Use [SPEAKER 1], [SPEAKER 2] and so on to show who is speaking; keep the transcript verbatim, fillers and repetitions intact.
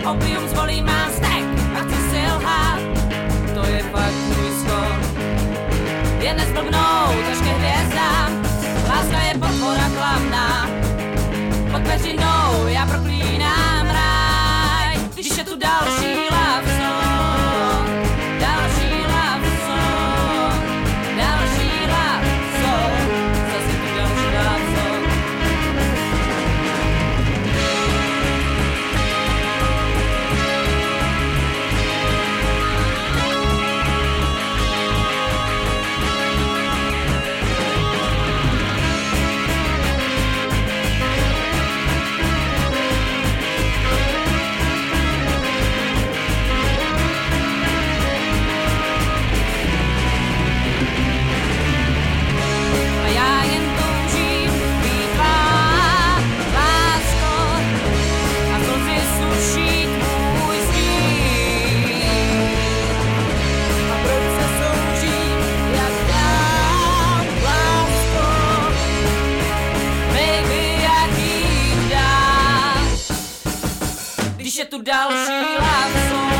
[SPEAKER 1] opium zvolí mám stek a chci si lhát. To je fakt můj skon. Je nezblbnout až ke hvězdám. Láska je potvora klamná. Pod peřinou já proklínám ráj. Když je tu další love song. Další love song. Další love song. Zase tu další love song. Když je tu další love song.